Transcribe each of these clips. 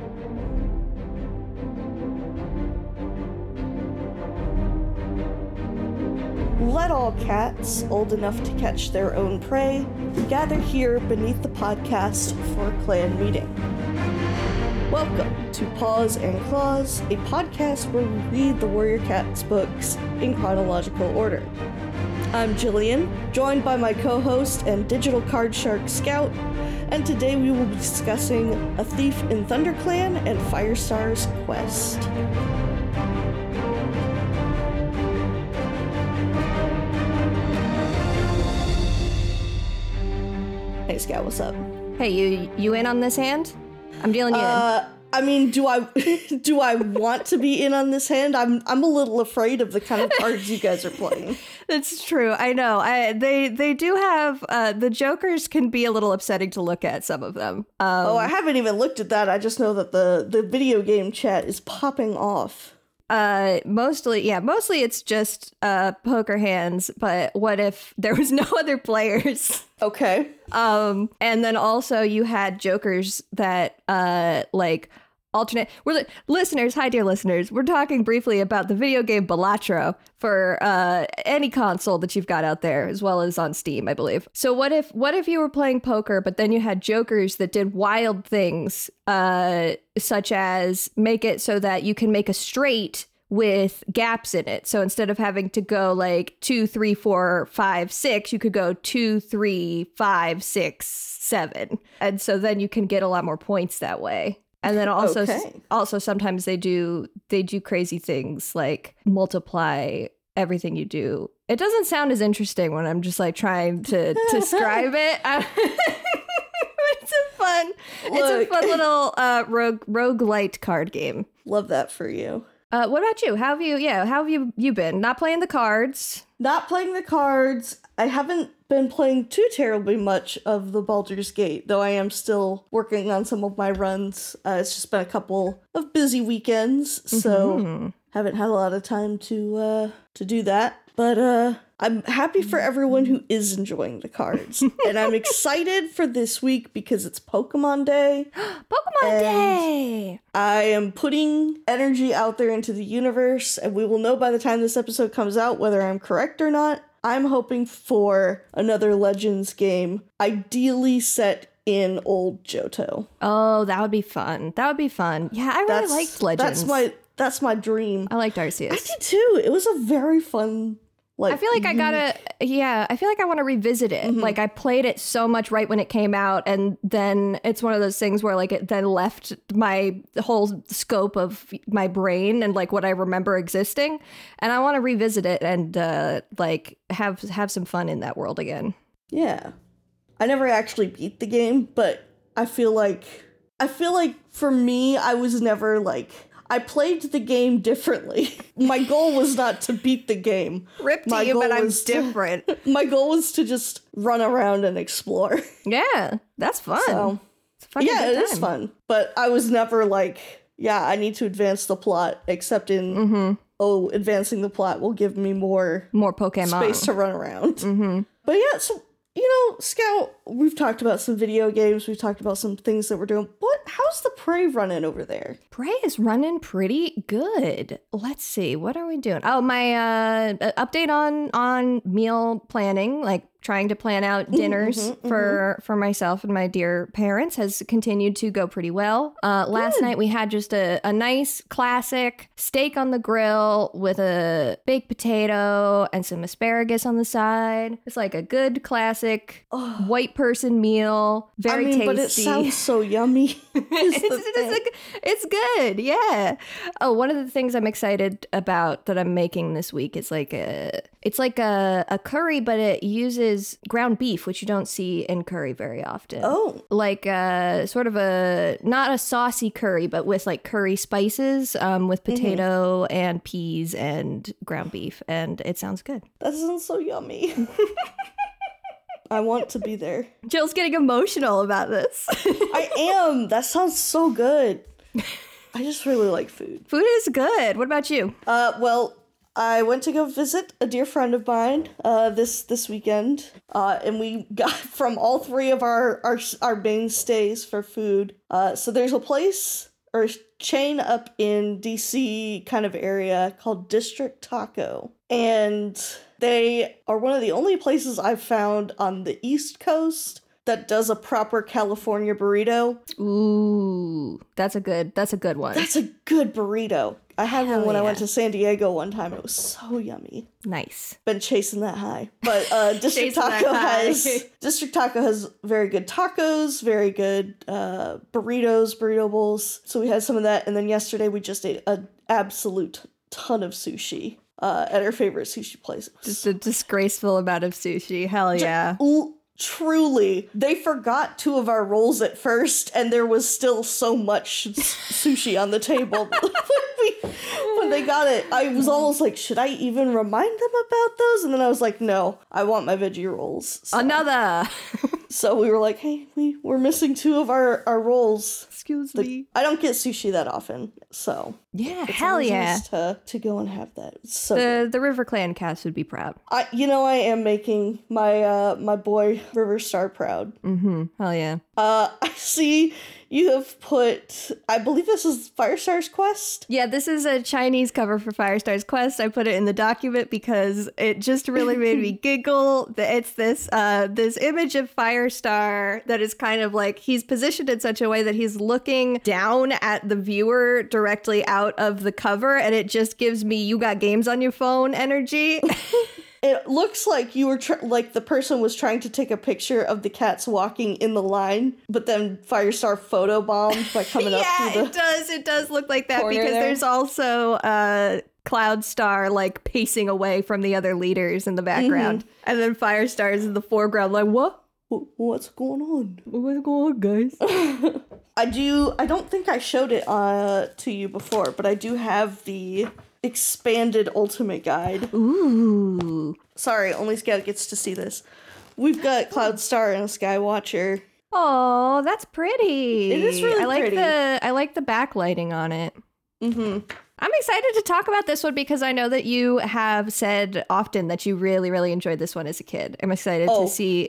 Let all cats, old enough to catch their own prey, gather here beneath the podcast for a clan meeting. Welcome to Paws and Claws, a podcast where we read the Warrior Cats books in chronological order. I'm Jillian, joined by my co-host and digital card shark Scout, and today we will be discussing A Thief in ThunderClan and Firestar's Quest. Hey Scout, what's up? Hey, you in on this hand? I'm dealing you in. I mean, do I want to be in on this hand? I'm a little afraid of the kind of cards you guys are playing. That's true. I know. They do have the jokers can be a little upsetting to look at, some of them. I haven't even looked at that. I just know that the video game chat is popping off. Mostly it's just poker hands, but what if there was no other players? Okay. And then also you had jokers that like alternate. Listeners, hi dear listeners, we're talking briefly about the video game Balatro for any console that you've got out there, as well as on Steam, I believe. So what if you were playing poker, but then you had jokers that did wild things, such as make it so that you can make a straight with gaps in it. So instead of having to go like 2, 3, 4, 5, 6, you could go 2, 3, 5, 6, 7. And so then you can get a lot more points that way. And then also sometimes they do crazy things like multiply everything you do. It doesn't sound as interesting when I'm just like trying to describe it. It's a fun little roguelite card game. Love that for you. What about you? How have you been? Not playing the cards? Not playing the cards. I haven't been playing too terribly much of the Baldur's Gate, though I am still working on some of my runs. It's just been a couple of busy weekends, so haven't had a lot of time to do that. But I'm happy for everyone who is enjoying the cards. And I'm excited for this week because it's Pokemon Day. Pokemon Day! I am putting energy out there into the universe, and we will know by the time this episode comes out whether I'm correct or not. I'm hoping for another Legends game, ideally set in old Johto. Oh, that would be fun. Yeah, I really liked Legends. That's my dream. I liked Arceus. I did too. It was a very fun. I feel like I feel like I want to revisit it. Mm-hmm. Like I played it so much right when it came out, and then it's one of those things where like it then left my whole scope of my brain and like what I remember existing, and I want to revisit it and like have some fun in that world again. Yeah, I never actually beat the game, but I feel like for me, I was never like. I played the game differently. My goal was not to beat the game. Rip to you, but I'm different. My goal was to just run around and explore. Yeah, that's fun. So, it is fun. But I was never like, I need to advance the plot, except in, advancing the plot will give me more Pokemon space to run around. Mm-hmm. But yeah, so, Scout, we've talked about some video games. We've talked about some things that we're doing. How's the Prey running over there? Prey is running pretty good. Let's see. What are we doing? Oh, my update on meal planning, like trying to plan out dinners for myself and my dear parents has continued to go pretty well. Last night we had just a nice classic steak on the grill with a baked potato and some asparagus on the side. It's like a good classic white person meal. Very tasty. But it sounds so yummy. It's good. Yeah. Oh, one of the things I'm excited about that I'm making this week is like a curry, but it uses ground beef, which you don't see in curry very often. Oh. Like sort of not a saucy curry, but with like curry spices, with potato and peas and ground beef. And it sounds good. That sounds so yummy. I want to be there. Jill's getting emotional about this. I am. That sounds so good. I just really like food. Food is good. What about you? Well, I went to go visit a dear friend of mine this weekend, and we got from all three of our mainstays for food. So there's a place or chain up in DC kind of area called District Taco. And they are one of the only places I've found on the East Coast that does a proper California burrito. Ooh, that's a good one. That's a good burrito. I had one when I went to San Diego one time. It was so yummy. Nice. Been chasing that high. But District Taco has very good tacos, very good burrito bowls. So we had some of that. And then yesterday we just ate an absolute ton of sushi at our favorite sushi place. Just a disgraceful amount of sushi. Hell yeah. Truly, they forgot 2 of our rolls at first, and there was still so much sushi on the table. When they got it, I was almost like, should I even remind them about those? And then I was like, no, I want my veggie rolls. So. Another. So we were like, hey, we're missing 2 of our rolls. Excuse me. I don't get sushi that often, so yeah, it's hell yeah, nice to go and have that. So the River Clan cast would be proud. I am making my boy River Star proud. Hell yeah. I see you have put, I believe this is Firestar's Quest. Yeah, this is a Chinese cover for Firestar's Quest. I put it in the document because it just really made me giggle. It's this image of Firestar that is kind of like, he's positioned in such a way that he's looking down at the viewer directly out of the cover, and it just gives me "you got games on your phone" energy. It looks like you were like the person was trying to take a picture of the cats walking in the line, but then Firestar photobombed by coming up through the it does look like that because there's also Cloudstar like pacing away from the other leaders in the background, and then Firestar is in the foreground like, what? What's going on? What's going on, guys? I don't think I showed it to you before, but I do have the expanded Ultimate Guide. Ooh. Sorry, only Scout gets to see this. We've got Cloudstar and a Skywatcher. Oh, that's pretty. It is really pretty. I like the backlighting on it. I'm excited to talk about this one because I know that you have said often that you really, really enjoyed this one as a kid. I'm excited to see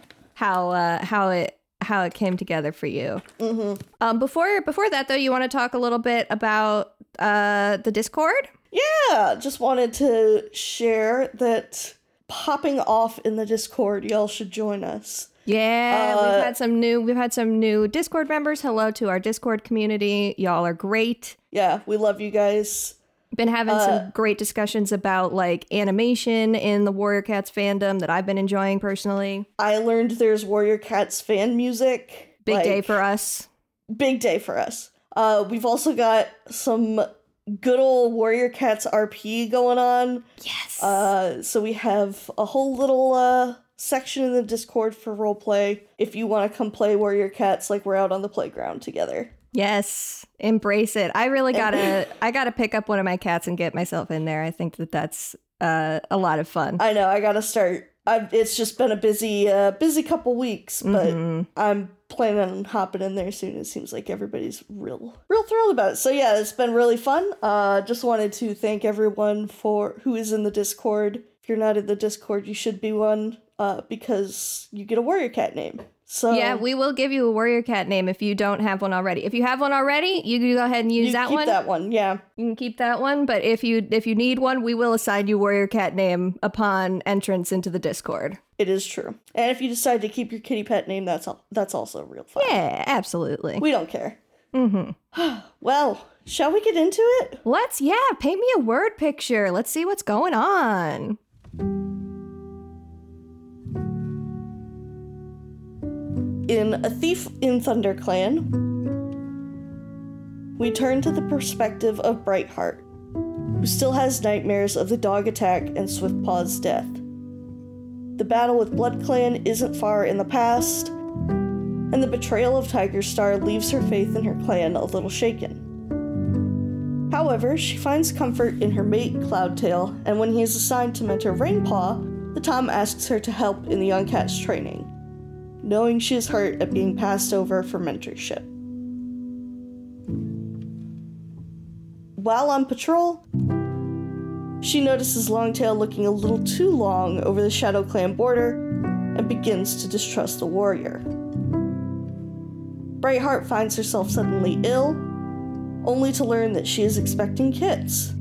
how it came together for you. Before that, though, you want to talk a little bit about the Discord? Yeah, just wanted to share that popping off in the Discord, y'all should join us. Yeah, we've had some new Discord members. Hello to our Discord community. Y'all are great. Yeah, we love you guys. Been having some great discussions about like animation in the Warrior Cats fandom that I've been enjoying personally. I learned there's Warrior Cats fan music. Big day for us. Big day for us. We've also got some good old Warrior Cats RP going on. Yes. So we have a whole little section in the Discord for roleplay if you want to come play Warrior Cats like we're out on the playground together. Yes, embrace it. I really gotta pick up one of my cats and get myself in there. I think that's a lot of fun. I know, I gotta start. It's just been a busy couple weeks, but I'm planning on hopping in there soon. It seems like everybody's real thrilled about it. So yeah, it's been really fun. Just wanted to thank everyone who is in the Discord. If you're not in the Discord, you should be one, because you get a Warrior Cat name. So yeah, we will give you a Warrior Cat name if you don't have one already. If you have one already, you can go ahead and use that one. Keep that one, yeah. You can keep that one, but if you need one, we will assign you Warrior Cat name upon entrance into the Discord. It is true. And if you decide to keep your kitty pet name, that's also real fun. Yeah, absolutely. We don't care. Well, shall we get into it? Let's, paint me a word picture. Let's see what's going on. In A Thief in ThunderClan, we turn to the perspective of Brightheart, who still has nightmares of the dog attack and Swiftpaw's death. The battle with BloodClan isn't far in the past, and the betrayal of Tigerstar leaves her faith in her clan a little shaken. However, she finds comfort in her mate, Cloudtail, and when he is assigned to mentor Rainpaw, the Tom asks her to help in the young cat's training, knowing she is hurt at being passed over for mentorship. While on patrol, she notices Longtail looking a little too long over the Shadow Clan border and begins to distrust the warrior. Brightheart finds herself suddenly ill, only to learn that she is expecting kits.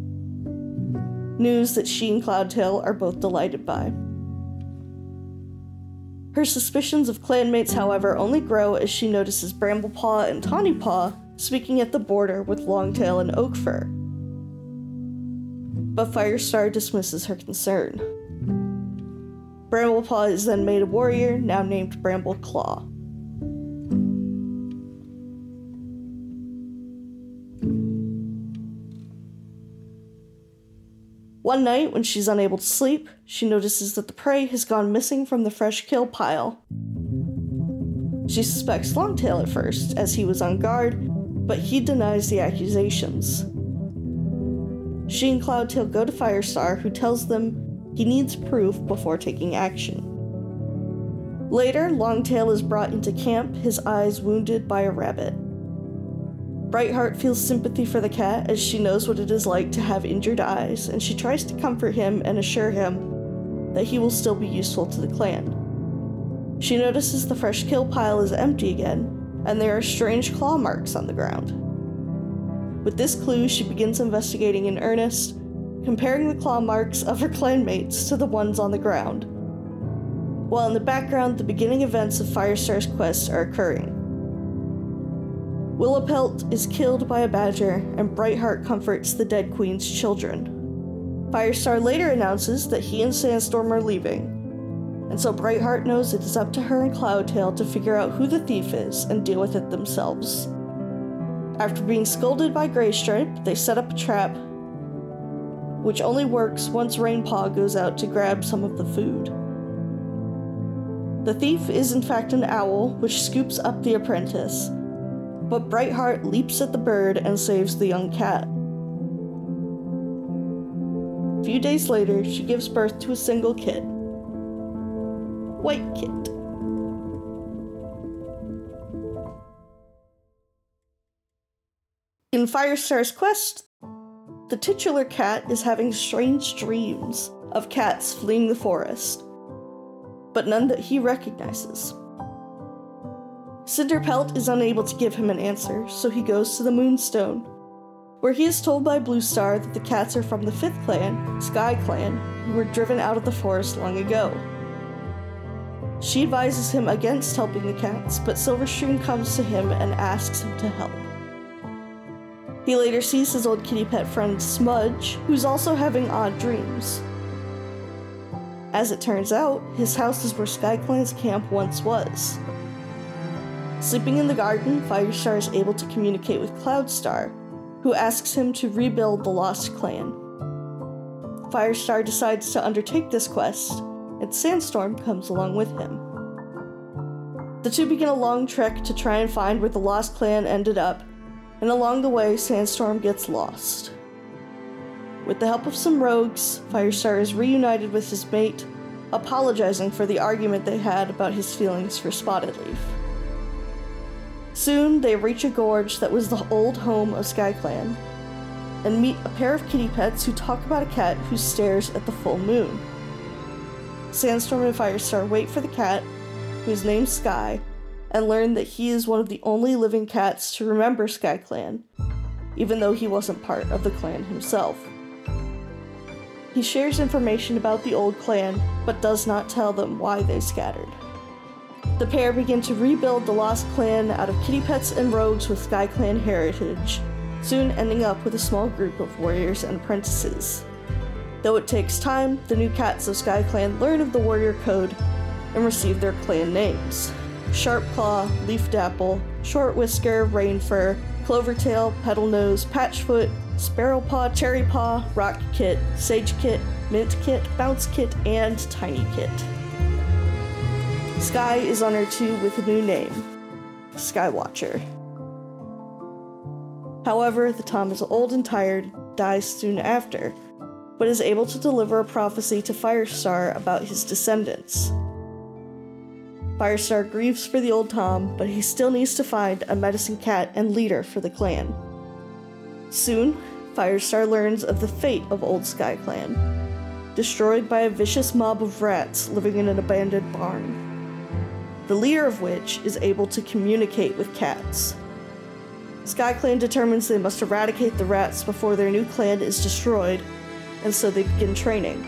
News that she and Cloudtail are both delighted by. Her suspicions of clanmates, however, only grow as she notices Bramblepaw and Tawnypaw speaking at the border with Longtail and Oakfur. But Firestar dismisses her concern. Bramblepaw is then made a warrior, now named Bramble-Claw. One night, when she's unable to sleep, she notices that the prey has gone missing from the fresh kill pile. She suspects Longtail at first, as he was on guard, but he denies the accusations. She and Cloudtail go to Firestar, who tells them he needs proof before taking action. Later, Longtail is brought into camp, his eyes wounded by a rabbit. Brightheart feels sympathy for the cat as she knows what it is like to have injured eyes, and she tries to comfort him and assure him that he will still be useful to the clan. She notices the fresh kill pile is empty again, and there are strange claw marks on the ground. With this clue, she begins investigating in earnest, comparing the claw marks of her clanmates to the ones on the ground. While in the background, the beginning events of Firestar's quest are occurring. Willowpelt is killed by a badger, and Brightheart comforts the dead queen's children. Firestar later announces that he and Sandstorm are leaving, and so Brightheart knows it is up to her and Cloudtail to figure out who the thief is and deal with it themselves. After being scolded by Graystripe, they set up a trap, which only works once Rainpaw goes out to grab some of the food. The thief is in fact an owl, which scoops up the apprentice, but Brightheart leaps at the bird and saves the young cat. A few days later, she gives birth to a single kid. White Kit. In Firestar's quest, the titular cat is having strange dreams of cats fleeing the forest, but none that he recognizes. Cinderpelt is unable to give him an answer, so he goes to the Moonstone, where he is told by Bluestar that the cats are from the 5th clan, Sky Clan, who were driven out of the forest long ago. She advises him against helping the cats, but Silverstream comes to him and asks him to help. He later sees his old kitty pet friend Smudge, who's also having odd dreams. As it turns out, his house is where Sky Clan's camp once was. Sleeping in the garden, Firestar is able to communicate with Cloudstar, who asks him to rebuild the Lost Clan. Firestar decides to undertake this quest, and Sandstorm comes along with him. The two begin a long trek to try and find where the Lost Clan ended up, and along the way, Sandstorm gets lost. With the help of some rogues, Firestar is reunited with his mate, apologizing for the argument they had about his feelings for Spotted Leaf. Soon, they reach a gorge that was the old home of SkyClan, and meet a pair of kitty pets who talk about a cat who stares at the full moon. Sandstorm and Firestar wait for the cat, whose name's Sky, and learn that he is one of the only living cats to remember SkyClan, even though he wasn't part of the clan himself. He shares information about the old clan, but does not tell them why they scattered. The pair begin to rebuild the Lost Clan out of kitty pets and rogues with SkyClan heritage, soon ending up with a small group of warriors and apprentices. Though it takes time, the new cats of SkyClan learn of the warrior code and receive their clan names: Sharpclaw, Leafdapple, Shortwhisker, Rainfur, Clovertail, Petalnose, Patchfoot, Sparrowpaw, Cherrypaw, Rockkit, Sagekit, Mintkit, Bouncekit, and Tinykit. Sky is honored too with a new name, Skywatcher. However, the Tom is old and tired, dies soon after, but is able to deliver a prophecy to Firestar about his descendants. Firestar grieves for the old Tom, but he still needs to find a medicine cat and leader for the clan. Soon, Firestar learns of the fate of Old Sky Clan, destroyed by a vicious mob of rats living in an abandoned barn, the leader of which is able to communicate with cats. SkyClan determines they must eradicate the rats before their new clan is destroyed, and so they begin training.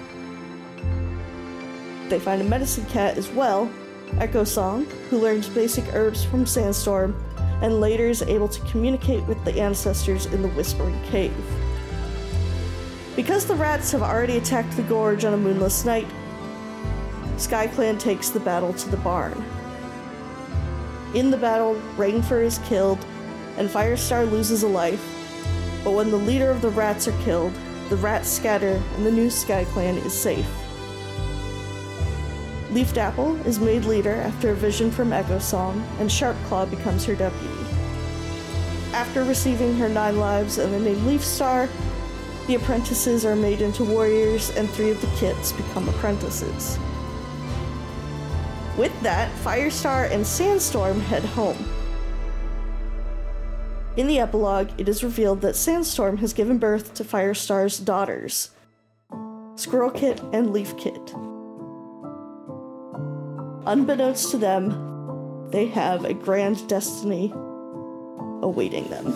They find a medicine cat as well, Echo Song, who learns basic herbs from Sandstorm, and later is able to communicate with the ancestors in the Whispering Cave. Because the rats have already attacked the gorge on a moonless night, SkyClan takes the battle to the barn. In the battle, Rainfur is killed, and Firestar loses a life, but when the leader of the rats are killed, the rats scatter and the new SkyClan is safe. Leaf Dapple is made leader after a vision from Echo Song, and Sharpclaw becomes her deputy. After receiving her 9 lives and the name Leaf Star, the apprentices are made into warriors, and 3 of the kits become apprentices. With that, Firestar and Sandstorm head home. In the epilogue, it is revealed that Sandstorm has given birth to Firestar's daughters, Squirrel Kit and Leaf Kit. Unbeknownst to them, they have a grand destiny awaiting them.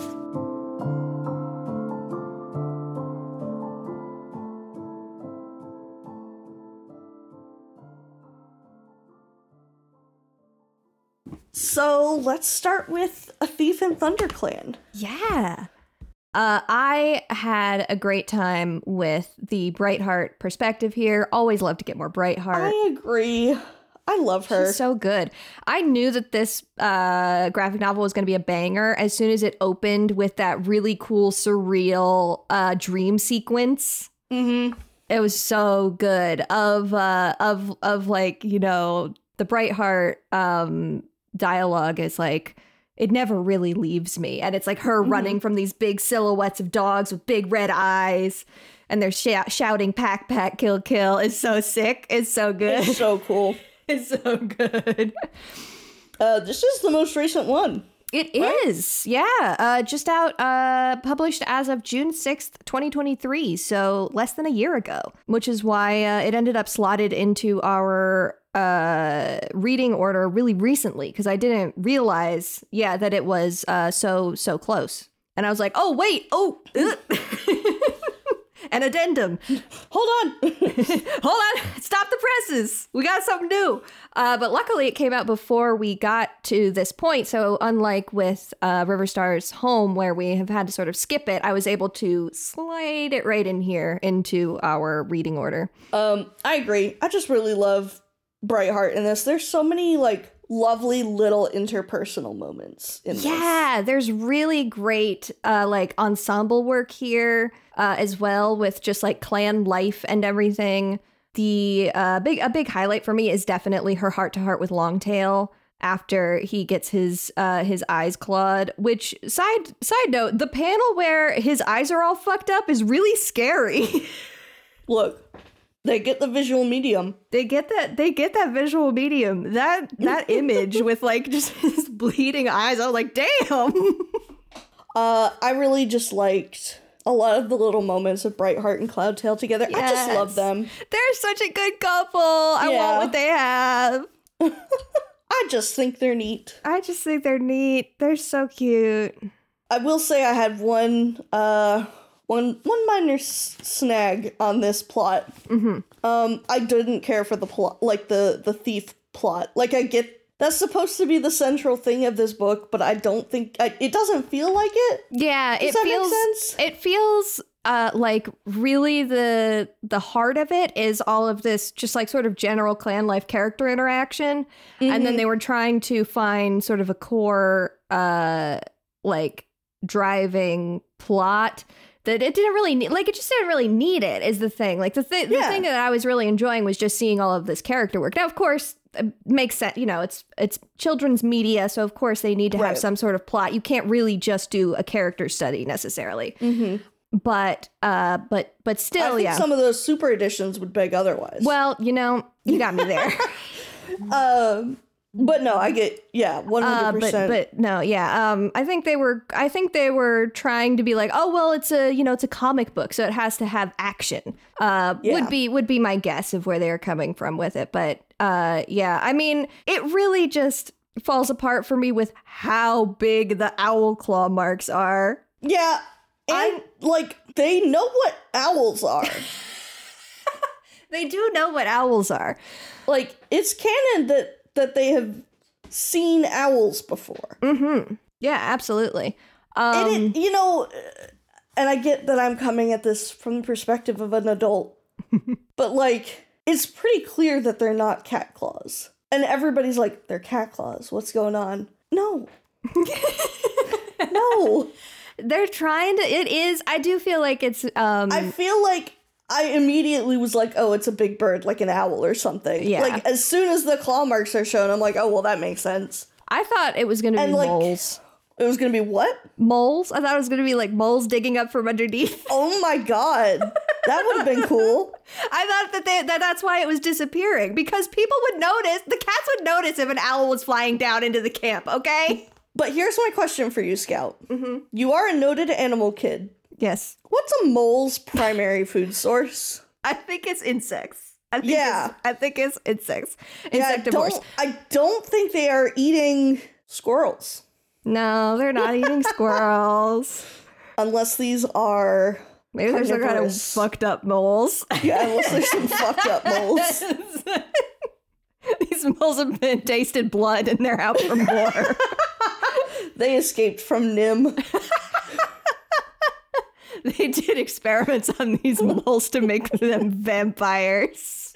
So let's start with A Thief in ThunderClan. Yeah. I had a great time with the Brightheart perspective here. Always love to get more Brightheart. I agree. I love her. She's so good. I knew that this graphic novel was going to be a banger as soon as it opened with that really cool, surreal dream sequence. Mm-hmm. It was so good. Of like, you know, the Brightheart dialogue is like, it never really leaves me. And it's like her running from these big silhouettes of dogs with big red eyes. And they're shouting, pack, pack, kill, kill. It's so sick. It's so good. It's so cool. It's so good. This is the most recent one. It is. Yeah. Just out, published as of June 6th, 2023. So less than a year ago, which is why it ended up slotted into our reading order really recently, because I didn't realize, that it was so close. And I was like, oh, wait. Oh, an addendum. Hold on. Stop the presses. We got something new. But luckily it came out before we got to this point. So unlike with Riverstar's Home, where we have had to sort of skip it, I was able to slide it right in here into our reading order. I agree. I just really love Brightheart in this. There's so many like lovely little interpersonal moments in this. Yeah, there's really great like ensemble work here as well, with just like clan life and everything. The a big highlight for me is definitely her heart-to-heart with Longtail after he gets his eyes clawed, which side note, the panel where his eyes are all fucked up is really scary. Look, they get the visual medium. They get that visual medium. That image with like just his bleeding eyes. I was like, damn. I really just liked a lot of the little moments of Brightheart and Cloudtail together. Yes. I just love them. They're such a good couple. I want what they have. I just think they're neat. They're so cute. I will say I had one minor snag on this plot. Mm-hmm. I didn't care for the plot, like the thief plot. Like, I get that's supposed to be the central thing of this book, but I don't think it doesn't feel like it. Yeah, Does that make sense? It feels like really the heart of it is all of this just like sort of general clan life character interaction, and then they were trying to find sort of a core like driving plot that it didn't really need. Like, it just didn't really need it, is the thing. Like, the thing that I was really enjoying was just seeing all of this character work. Now, of course, it makes sense. You know, it's children's media, so of course they need to have some sort of plot. You can't really just do a character study necessarily. Mm-hmm. But still, I think some of those super editions would beg otherwise. Well, you know, you got me there. But no, I get 100%. But no, yeah. I think they were trying to be like, oh well, it's a comic book, so it has to have action. Would be my guess of where they were coming from with it. But I mean, it really just falls apart for me with how big the owl claw marks are. Yeah, and they know what owls are. They do know what owls are. Like, it's canon that they have seen owls before. Mm-hmm. Yeah, absolutely. And and I get that I'm coming at this from the perspective of an adult, but like, it's pretty clear that they're not cat claws. And everybody's like, they're cat claws. What's going on? No. No. They're trying to, it is, I do feel like it's, I feel like I immediately was like, oh, it's a big bird, like an owl or something. Yeah. Like, as soon as the claw marks are shown, I'm like, oh, well, that makes sense. I thought it was going to be moles. It was going to be what? Moles? I thought it was going to be like moles digging up from underneath. Oh my god. That would have been cool. I thought that's why it was disappearing, because people would notice, the cats would notice if an owl was flying down into the camp, okay? But here's my question for you, Scout. Mm-hmm. You are a noted animal kid. Yes. What's a mole's primary food source? I think it's insects. I think it's insects. Insectivores. I don't think they are eating squirrels. No, they're not eating squirrels. Unless these are maybe there's some kind of fucked up moles. Yeah, unless there's some fucked up moles. These moles have been tasted blood and they're out for more. They escaped from Nim. They did experiments on these moles to make them vampires.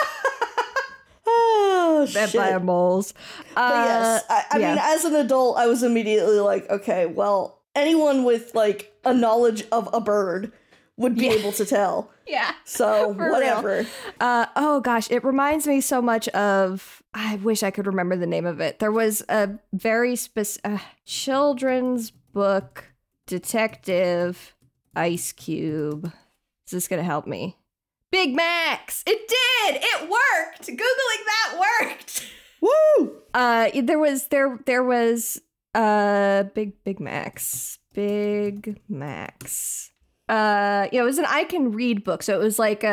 Oh, vampire shit. moles. But yes, I mean, as an adult, I was immediately like, okay, well, anyone with like a knowledge of a bird would be able to tell. Yeah. So whatever. Oh gosh, it reminds me so much of, I wish I could remember the name of it. There was a very children's book, detective, Ice Cube. Is this gonna help me? Big Max! It did! It worked! Googling that worked! Woo! There was Big Max. Big Max. It was an I Can Read book, so it was like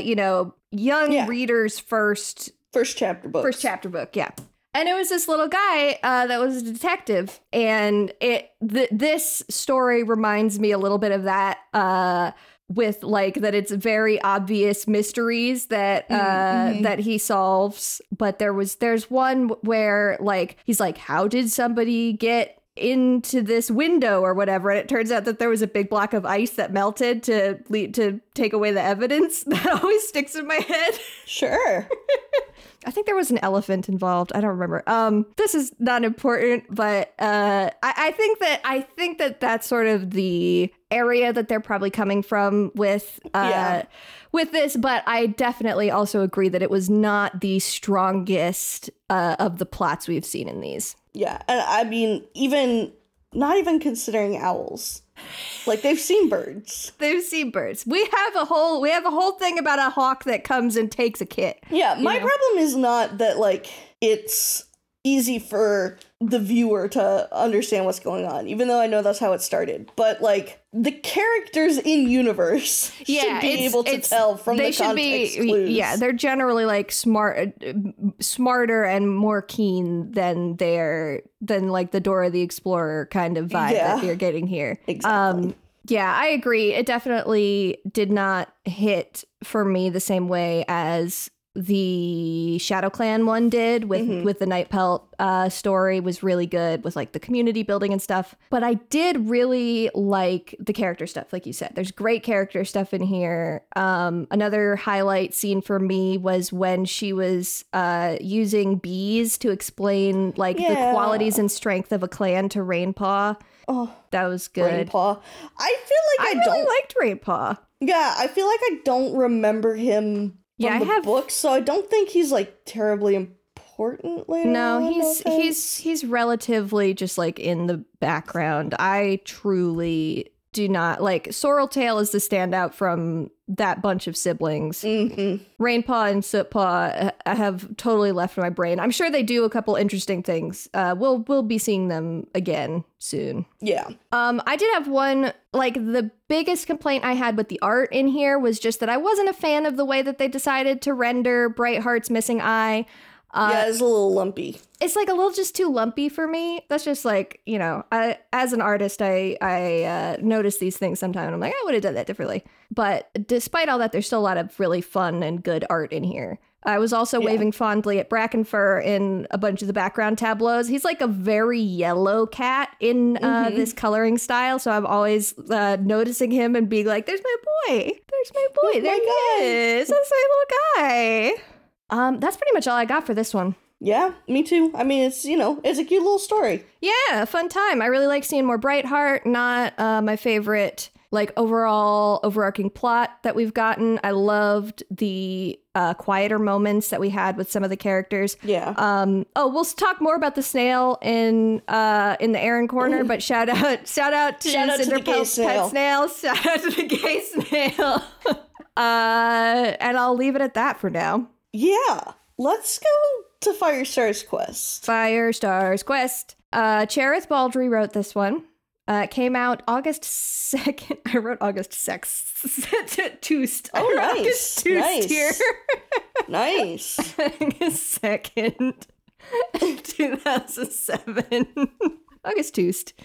young readers' first chapter book. First chapter book, yeah. And it was this little guy that was a detective, and this story reminds me a little bit of that. With like that, it's very obvious mysteries that that he solves. But there's one where like he's like, how did somebody get into this window or whatever, and it turns out that there was a big block of ice that melted to take away the evidence. That always sticks in my head. Sure. I think there was an elephant involved. I don't remember. This is not important, but I think that that's sort of the area that they're probably coming from with this. But I definitely also agree that it was not the strongest of the plots we've seen in these. Yeah, and I mean, not even considering owls. Like, they've seen birds. They've seen birds. We have a whole thing about a hawk that comes and takes a kit. Yeah, my problem is not that, like, it's easy for the viewer to understand what's going on, even though I know that's how it started. But, like, the characters in universe should be able to tell from the context clues. Yeah, they're generally, like, smarter and more keen than like the Dora the Explorer kind of vibe that you're getting here. Exactly. Yeah, I agree. It definitely did not hit for me the same way as the Shadow Clan one did with the Night Pelt story. Was really good with like the community building and stuff. But I did really like the character stuff, like you said. There's great character stuff in here. Another highlight scene for me was when she was using bees to explain like the qualities and strength of a clan to Rainpaw. Oh, that was good. Rainpaw. I feel like I really liked Rainpaw. Yeah, I feel like I don't remember him from the book, so I don't think he's like terribly important later. No, he's relatively just like in the background. I truly do not like Sorreltail is the standout from that bunch of siblings. Mm-hmm. Rainpaw and Sootpaw have totally left my brain. I'm sure they do a couple interesting things. We'll be seeing them again soon. Yeah. I did have one, like the biggest complaint I had with the art in here was just that I wasn't a fan of the way that they decided to render Brightheart's missing eye. Yeah, it's a little lumpy. It's like a little just too lumpy for me. That's just like, as an artist, I notice these things sometimes and I'm like, I would have done that differently. But despite all that, there's still a lot of really fun and good art in here. I was also waving fondly at Brackenfur in a bunch of the background tableaus. He's like a very yellow cat in this coloring style. So I'm always noticing him and being like, there's my boy. There's my boy. There he is. That's my little guy. That's pretty much all I got for this one. Yeah, me too. I mean, it's a cute little story. Yeah, a fun time. I really like seeing more Brightheart. Not my favorite, like, overall overarching plot that we've gotten. I loved the quieter moments that we had with some of the characters. Yeah. We'll talk more about the snail in the Aaron corner, but shout out to Cinderpelt's pet snail. Shout out to the gay snail. And I'll leave it at that for now. Yeah. Let's go to Firestar's Quest. Firestar's Quest. Cherith Baldry wrote this one. It came out August 2nd. I wrote August 6th. Toost. Oh, nice. August Toost here. Nice. August 2nd, 2007. August Toost.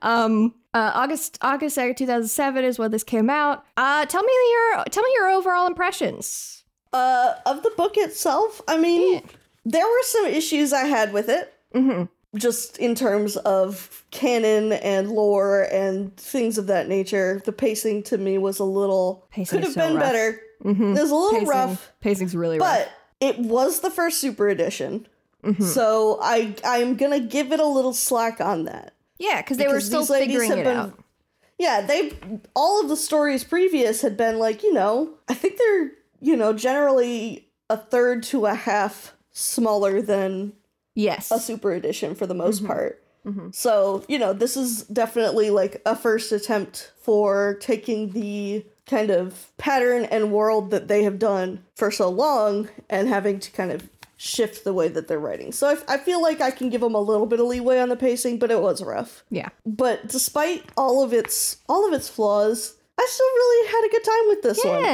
August 2nd, 2007 is when this came out. Tell me your overall impressions. Of the book itself, I mean, there were some issues I had with it. Mm-hmm. Just in terms of canon and lore and things of that nature. The pacing to me was could have been better. Mm-hmm. It was a little rough. Pacing's really rough. But it was the first Super Edition. Mm-hmm. So I'm going to give it a little slack on that. Yeah, because they were still figuring it out. Yeah, all of the stories previous had been like, I think they're, generally a third to a half smaller than a Super Edition for the most part. Mm-hmm. So, this is definitely like a first attempt for taking the kind of pattern and world that they have done for so long and having to kind of shift the way that they're writing. So I feel like I can give them a little bit of leeway on the pacing, but it was rough. Yeah. But despite all of its flaws, I still really had a good time with this one.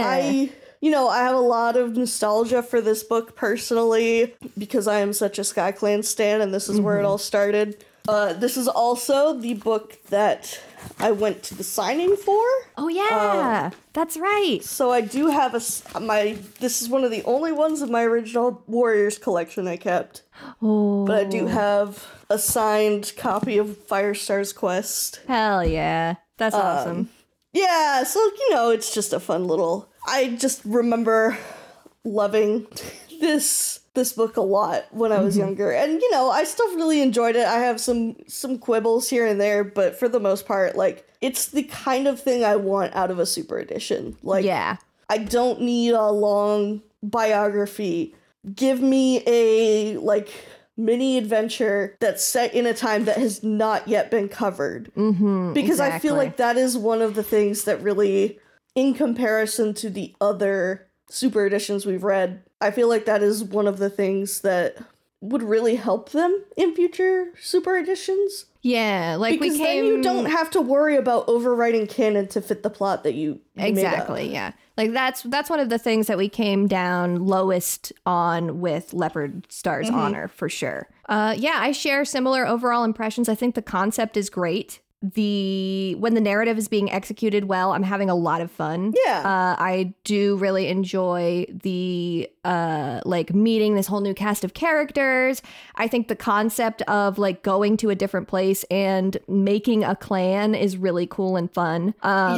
I have a lot of nostalgia for this book personally because I am such a SkyClan stan, and this is where it all started. This is also the book that I went to the signing for. Oh yeah, that's right. So I do have this is one of the only ones of my original Warriors collection I kept. Oh. But I do have a signed copy of Firestar's Quest. Hell yeah. That's awesome. Yeah, so, it's just a fun little... I just remember loving this book a lot when I was younger. And, I still really enjoyed it. I have some quibbles here and there, but for the most part, like, it's the kind of thing I want out of a Super Edition. Like, yeah. I don't need a long biography. Give me a, like... mini adventure that's set in a time that has not yet been covered. Because exactly. I feel like that is one of the things that really, in comparison to the other Super Editions we've read, I feel like that is one of the things that would really help them in future Super Editions. Yeah, like because then you don't have to worry about overwriting canon to fit the plot that you exactly. made up. Yeah, like that's one of the things that we came down lowest on with Leopard Star's Honor for sure. I share similar overall impressions. I think the concept is great. When the narrative is being executed well, I'm having a lot of fun. Yeah. I do really enjoy the meeting this whole new cast of characters. I think the concept of like going to a different place and making a clan is really cool and fun.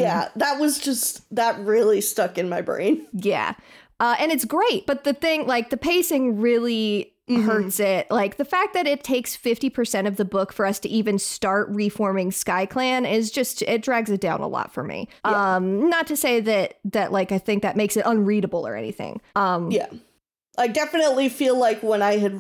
That really stuck in my brain. Yeah. And it's great, but the thing, like the pacing really hurts it. Like the fact that it takes 50% of the book for us to even start reforming SkyClan is just, it drags it down a lot for me. Yeah. Not to say that like I think that makes it unreadable or anything. Yeah. I definitely feel like when I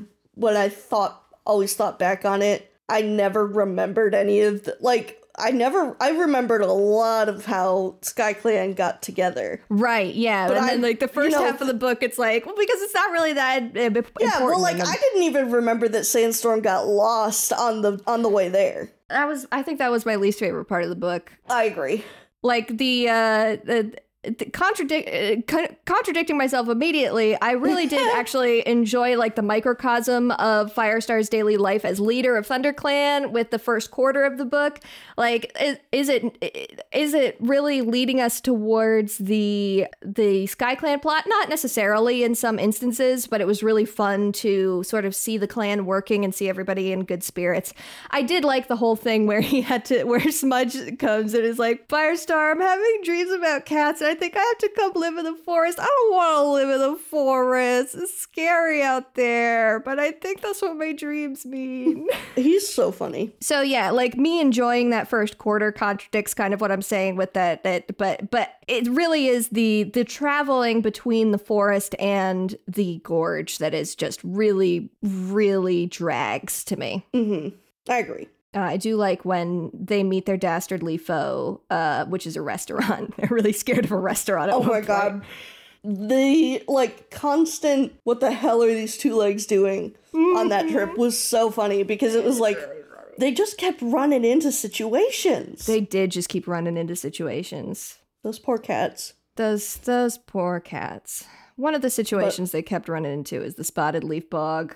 always thought back on it, I never remembered any of the, like, I remembered a lot of how SkyClan got together. Right, yeah. But then like the first half of the book, it's like, well, because it's not really that important. Yeah, well, like I didn't even remember that Sandstorm got lost on the way there. I think that was my least favorite part of the book. I agree. Like the contradicting myself immediately, I really did actually enjoy like the microcosm of Firestar's daily life as leader of ThunderClan with the first quarter of the book. Like, is it really leading us towards the SkyClan plot? Not necessarily in some instances, but it was really fun to sort of see the clan working and see everybody in good spirits. I did like the whole thing where where Smudge comes and is like, Firestar, I'm having dreams about cats and I think I have to come live in the forest. I don't want to live in the forest. It's scary out there, but I think that's what my dreams mean. He's so funny. So yeah, like me enjoying that first quarter contradicts kind of what I'm saying with that but it really is the traveling between the forest and the gorge that is just really, really drags to me. Mm-hmm. I agree. I do like when they meet their dastardly foe, which is a restaurant. They're really scared of a restaurant. Oh my god. The like constant what the hell are these two legs doing on that trip was so funny because it was like they just kept running into situations. They did just keep running into situations. Those poor cats. Those poor cats. One of the situations they kept running into is the spotted leaf bog.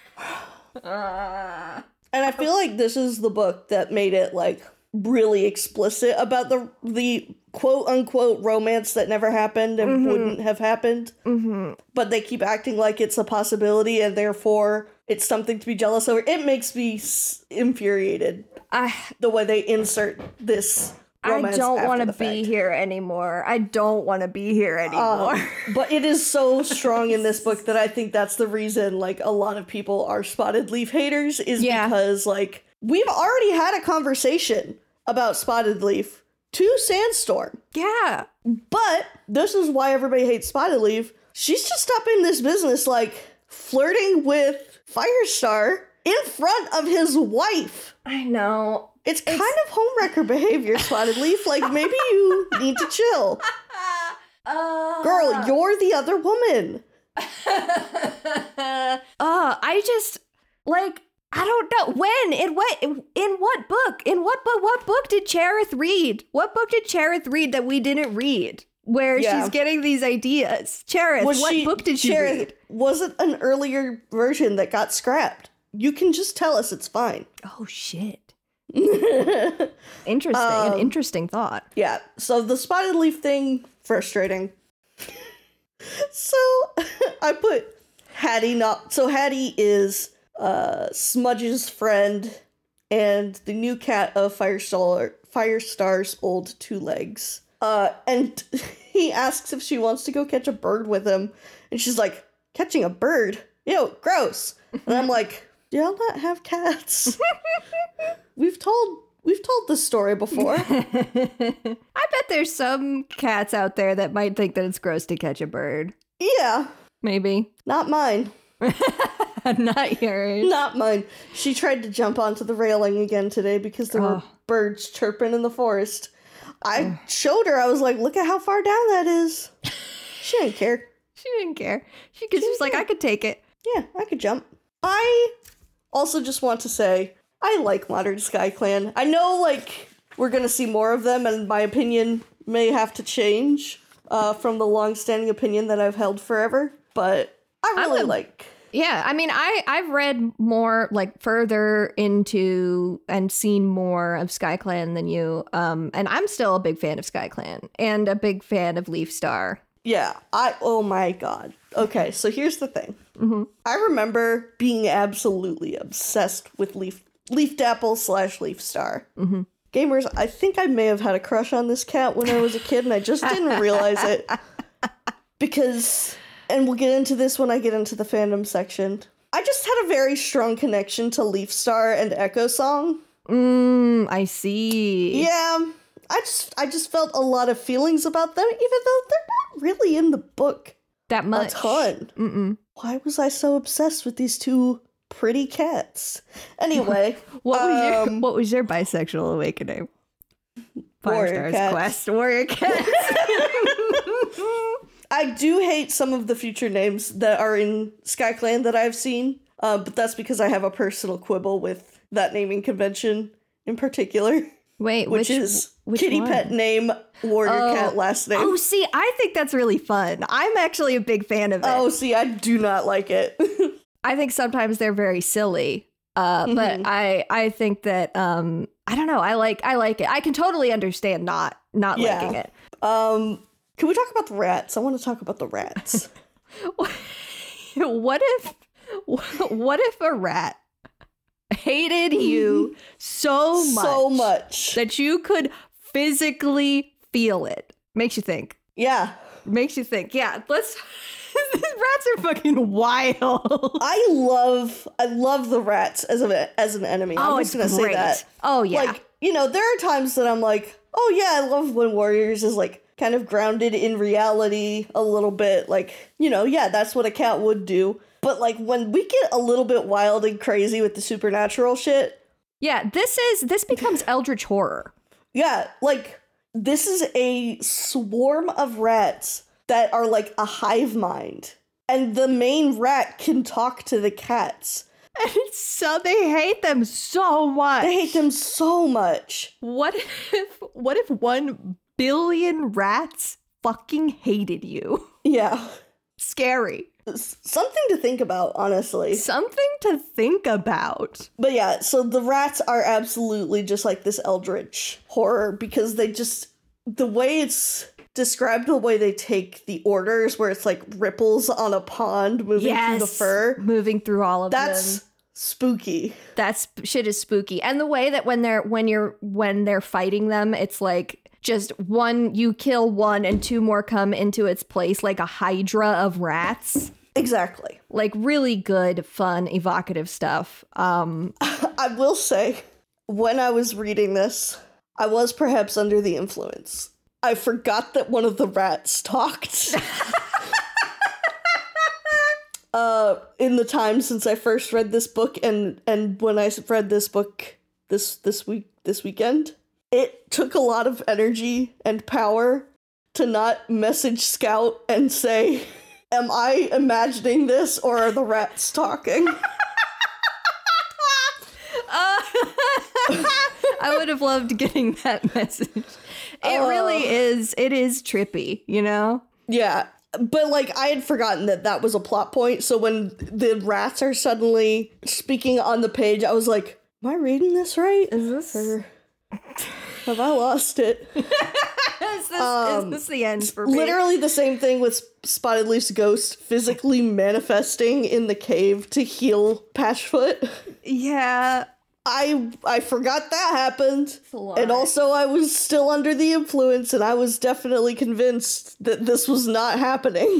And I feel like this is the book that made it like really explicit about the quote unquote romance that never happened and wouldn't have happened. Mm-hmm. But they keep acting like it's a possibility and therefore it's something to be jealous over. It makes me infuriated. The way they insert this romance. I don't want to be here anymore. I don't want to be here anymore. But it is so strong in this book that I think that's the reason like a lot of people are Spotted Leaf haters is because like we've already had a conversation about Spotted Leaf to Sandstorm. Yeah. But this is why everybody hates Spotted Leaf. She's just up in this business like flirting with Firestar in front of his wife. I know. It's kind of homewrecker behavior, Spotted Leaf. Like, maybe you need to chill. Girl, you're the other woman. I just, like, I don't know. When? In what book? What book did Cherith read? What book did Cherith read that we didn't read? Where she's getting these ideas. Cherith, what book did she read? Was it an earlier version that got scrapped? You can just tell us, it's fine. Oh, shit. Interesting. An interesting thought. Yeah. So the Spotted Leaf thing, frustrating. So I put Hattie not. So Hattie is Smudge's friend and the new cat of Firestar's old two legs. And he asks if she wants to go catch a bird with him, and she's like, "Catching a bird? Ew, gross." And I'm like, do y'all not have cats? We've told this story before. I bet there's some cats out there that might think that it's gross to catch a bird. Yeah. Maybe. Not mine. Not yours. Not mine. She tried to jump onto the railing again today because there were birds chirping in the forest. I showed her. I was like, look at how far down that is. She didn't care. She didn't care. She was like, I could take it. Yeah, I could jump. I also just want to say, I like Modern SkyClan. I know, like, we're going to see more of them, and my opinion may have to change from the long-standing opinion that I've held forever, but I really like... Yeah, I mean, I've read more, like, further into and seen more of SkyClan than you, and I'm still a big fan of SkyClan, and a big fan of Leafstar. Yeah, oh my god. Okay, so here's the thing. Mm-hmm. I remember being absolutely obsessed with Leaf Dapple / Leafstar. Mm-hmm. Gamers, I think I may have had a crush on this cat when I was a kid and I just didn't realize it. Because, and we'll get into this when I get into the fandom section, I just had a very strong connection to Leafstar and Echo Song. I see. Yeah, I just felt a lot of feelings about them, even though they're not really in the book that much. A ton. Mm-mm. Why was I so obsessed with these two pretty cats? Anyway, what was your bisexual awakening? Warrior Firestar's Quest. Warrior Cats. I do hate some of the future names that are in SkyClan that I've seen, but that's because I have a personal quibble with that naming convention in particular. Wait, which is kitty one? pet name, warrior cat last name. Oh, see, I think that's really fun. I'm actually a big fan of it. Oh, see, I do not like it. I think sometimes they're very silly. But I think that I don't know. I like it. I can totally understand not liking it. Can we talk about the rats? I want to talk about the rats. What if a rat hated you so much that you could physically feel it? Makes you think. Yeah. Yeah. Let's. These rats are fucking wild. I love the rats as an enemy. I'm just gonna say that. Oh yeah. Like, there are times that I'm like, oh yeah, I love when Warriors is like kind of grounded in reality a little bit. Like, yeah, that's what a cat would do. But like when we get a little bit wild and crazy with the supernatural shit. Yeah, this becomes eldritch horror. Yeah, like this is a swarm of rats that are like a hive mind. And the main rat can talk to the cats. And so they hate them so much. They hate them so much. What if 1 billion rats fucking hated you? Yeah. Scary. Something to think about, honestly. Something to think about. But yeah, so the rats are absolutely just like this eldritch horror because the way it's described, the way they take the orders, where it's like ripples on a pond moving through the fur. Moving through all of them. That's spooky. That shit is spooky. And the way that when they're fighting them, it's like just you kill one and 2 more come into its place like a hydra of rats. Exactly. Like really good, fun, evocative stuff. I will say, when I was reading this, I was perhaps under the influence. I forgot that one of the rats talked. In the time since I first read this book and when I read this book this weekend, it took a lot of energy and power to not message Scout and say, am I imagining this or are the rats talking? I would have loved getting that message. It is trippy, Yeah, but like I had forgotten that was a plot point, so when the rats are suddenly speaking on the page, I was like, am I reading this right? Is this... Or have I lost it? Is this the end for me? Literally the same thing with Spotted Leaf's ghost physically manifesting in the cave to heal Patchfoot. Yeah. I forgot that happened. And also I was still under the influence and I was definitely convinced that this was not happening.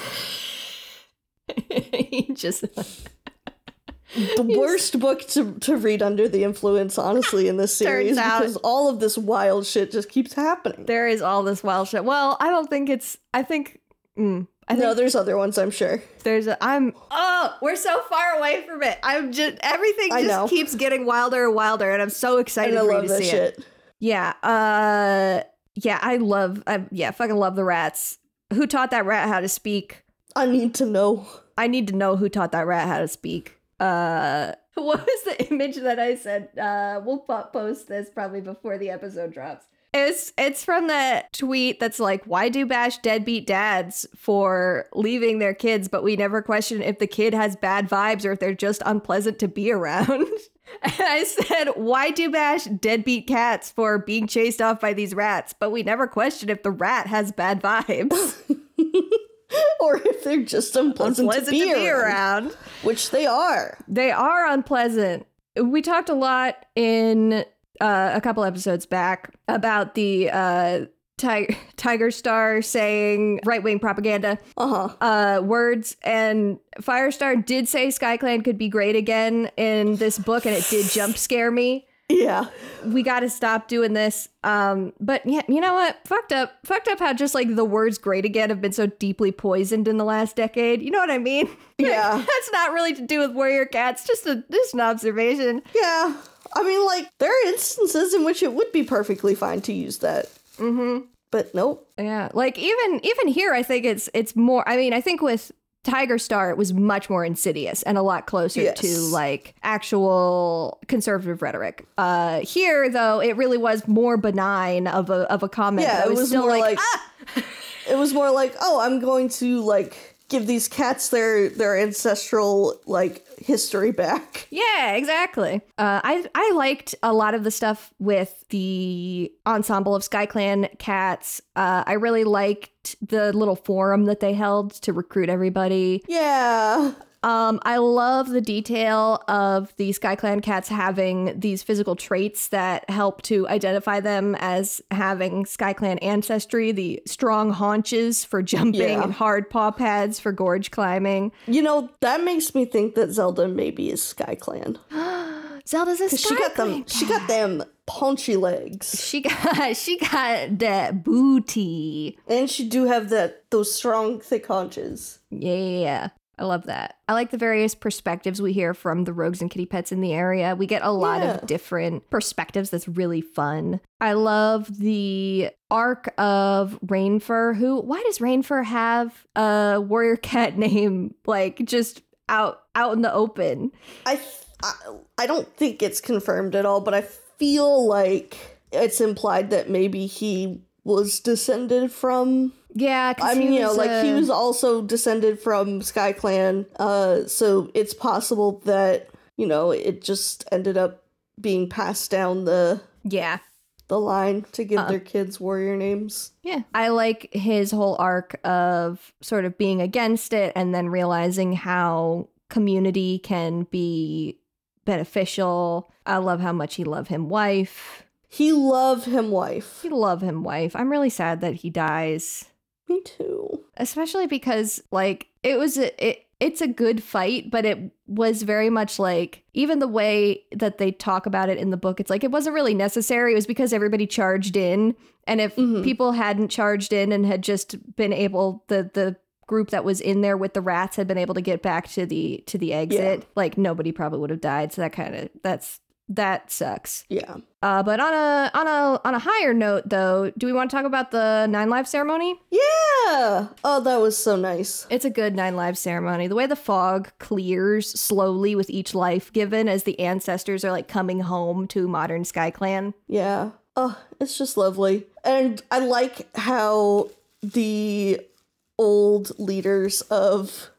The worst book to read under the influence, honestly, in this series, because all of this wild shit just keeps happening. There is all this wild shit. Well, I don't think it's... I think no, there's other ones, I'm sure. We're so far away from it. Everything just keeps getting wilder and wilder, and I'm so excited for you to see it. Yeah. I fucking love the rats. Who taught that rat how to speak? I need to know. I need to know who taught that rat how to speak. What was the image that I said? We'll post this probably before the episode drops. It's from that tweet that's like, why do bash deadbeat dads for leaving their kids, but we never question if the kid has bad vibes or if they're just unpleasant to be around? And I said, why do bash deadbeat cats for being chased off by these rats, but we never question if the rat has bad vibes? Or if they're just unpleasant to be around. Which they are. They are unpleasant. We talked a lot in a couple episodes back about the Tiger Star saying right-wing propaganda words, and Firestar did say SkyClan could be great again in this book, and it did jump scare me. Yeah. We got to stop doing this. But yeah, you know what? Fucked up how just like the words great again have been so deeply poisoned in the last decade. You know what I mean? Yeah. That's not really to do with warrior cats, just an observation. Yeah. I mean, like, there are instances in which it would be perfectly fine to use that. Mm-hmm. But nope. Yeah. Like even here, I think it's more, I mean, I think with Tiger Star was much more insidious and a lot closer Yes. to like actual conservative rhetoric. Here, though, it really was more benign of a comment. Yeah, but I it was still more like, it was more like, oh, I'm going to like give these cats their ancestral like history back. Yeah, exactly. I liked a lot of the stuff with the ensemble of SkyClan cats. I really liked the little forum that they held to recruit everybody. Yeah. I love the detail of the SkyClan cats having these physical traits that help to identify them as having SkyClan ancestry, the strong haunches for jumping and hard paw pads for gorge climbing. You know, that makes me think that Zelda maybe is SkyClan. Zelda's a SkyClan She got them paunchy legs. She got that booty. And she do have those strong, thick haunches. Yeah. I love that. I like the various perspectives we hear from the rogues and kitty pets in the area. We get a lot of different perspectives that's really fun. I love the arc of Rainfur, why does Rainfur have a warrior cat name like just out in the open? I don't think it's confirmed at all, but I feel like it's implied that maybe he was descended from... Yeah, I mean, you know, like he was also descended from SkyClan, so it's possible that, you know, it just ended up being passed down the line to give their kids warrior names. Yeah. I like his whole arc of sort of being against it and then realizing how community can be beneficial. I love how much he loved him wife. He loved him wife. I'm really sad that he dies. Me too. Especially because, like, it's a good fight, but it was very much like, even the way that they talk about it in the book, it's like it wasn't really necessary. It was because everybody charged in. And if people hadn't charged in and had just been able, the group that was in there with the rats had been able to get back to the exit, like nobody probably would have died. So that sucks. Yeah. But on a higher note, though, do we want to talk about the 9 Lives ceremony? Yeah. Oh, that was so nice. It's a good 9 Lives ceremony. The way the fog clears slowly with each life given as the ancestors are like coming home to modern SkyClan. Yeah. Oh, it's just lovely. And I like how the old leaders of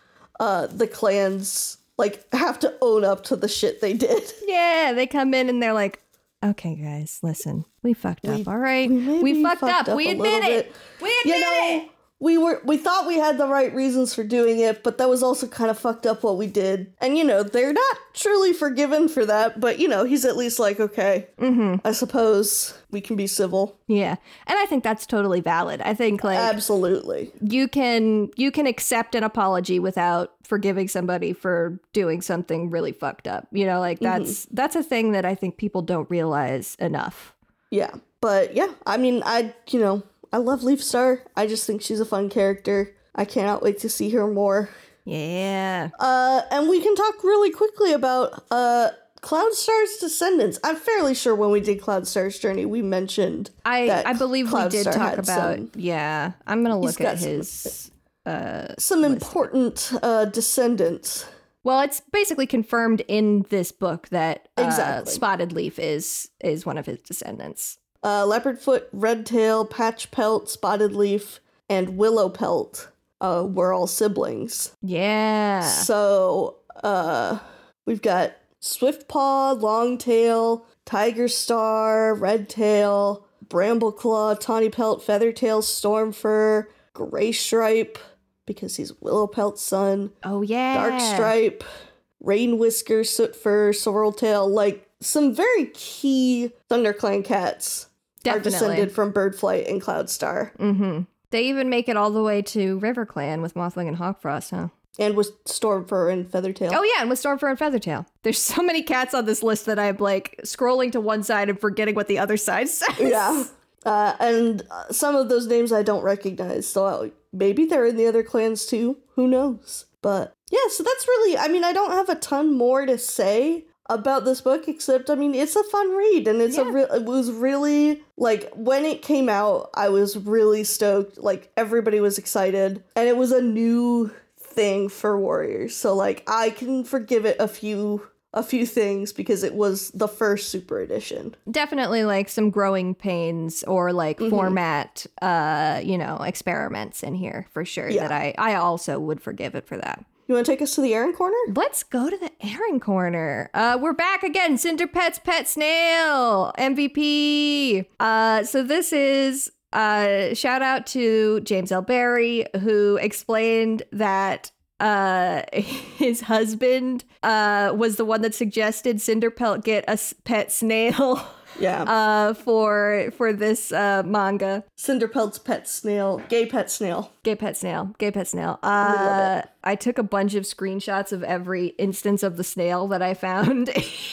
the clans like have to own up to the shit they did. Yeah, they come in and they're like, okay, guys, listen, we fucked up, all right? We fucked up. We admit it. We admit it. We thought we had the right reasons for doing it, but that was also kind of fucked up what we did. And, you know, they're not truly forgiven for that, but, you know, he's at least like, okay, I suppose we can be civil. Yeah. And I think that's totally valid. I think, like... Absolutely. You can accept an apology without forgiving somebody for doing something really fucked up. You know, like, that's a thing that I think people don't realize enough. Yeah. But, yeah, I mean, I love Leafstar. I just think she's a fun character. I cannot wait to see her more. Yeah. And we can talk really quickly about Cloudstar's descendants. I'm fairly sure when we did Cloudstar's journey, we mentioned I believe we did talk about. Some, I'm gonna look at his some important descendants. Well, it's basically confirmed in this book that Spotted Leaf is one of his descendants. Leopardfoot, Redtail, Patchpelt, Spotted Leaf, and Willowpelt were all siblings. Yeah. So we've got Swiftpaw, Longtail, Tiger Star, Redtail, Brambleclaw, Tawnypelt, Feathertail, Stormfur, Graystripe, because he's Willowpelt's son. Oh, yeah. Darkstripe, Rainwhisker, Sootfur, Sorreltail, like some very key ThunderClan cats. Definitely. Are descended from Birdflight and Cloudstar. Mm-hmm. They even make it all the way to RiverClan with Mothwing and Hawkfrost, huh? And with Stormfur and Feathertail. Oh, yeah, and with Stormfur and Feathertail. There's so many cats on this list that I'm, like, scrolling to one side and forgetting what the other side says. Yeah. And some of those names I don't recognize, so maybe they're in the other clans, too. Who knows? But, yeah, so that's really... I mean, I don't have a ton more to say about this book, except, I mean, it's a fun read, and it's it was really, like, when it came out, I was really stoked, like, everybody was excited, and it was a new thing for Warriors. So like I can forgive it a few things because it was the first Super Edition. Definitely like some growing pains or like format experiments in here for sure that I also would forgive it for that. You want to take us to the Aaron Corner? Let's go to the Aaron Corner. We're back again. Cinderpet's Pet Snail, MVP. So this is shout out to James L. Barry, who explained that his husband was the one that suggested Cinderpelt get a pet snail. Yeah. For this manga. Cinderpelt's pet snail. Gay pet snail. Gay pet snail. Gay pet snail. I took a bunch of screenshots of every instance of the snail that I found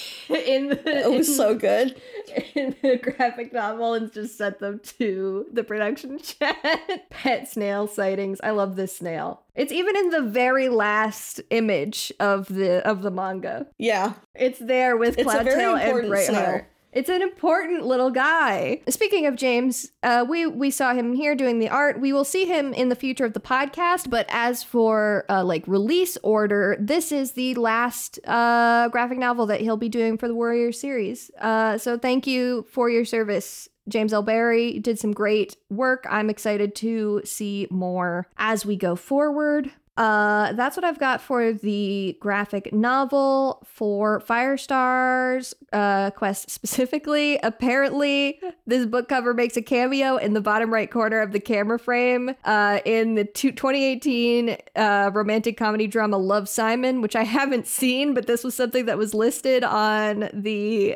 it was so good. In the graphic novel and just sent them to the production chat. Pet snail sightings. I love this snail. It's even in the very last image of the manga. Yeah. It's there with Cloudtail and Brightheart. It's an important little guy. Speaking of James, we saw him here doing the art. We will see him in the future of the podcast. But as for release order, this is the last graphic novel that he'll be doing for the Warrior series. So thank you for your service, James L. Barry. You did some great work. I'm excited to see more as we go forward. That's what I've got for the graphic novel. For Firestar's quest specifically, apparently this book cover makes a cameo in the bottom right corner of the camera frame in the 2018 romantic comedy drama Love, Simon, which I haven't seen, but this was something that was listed on the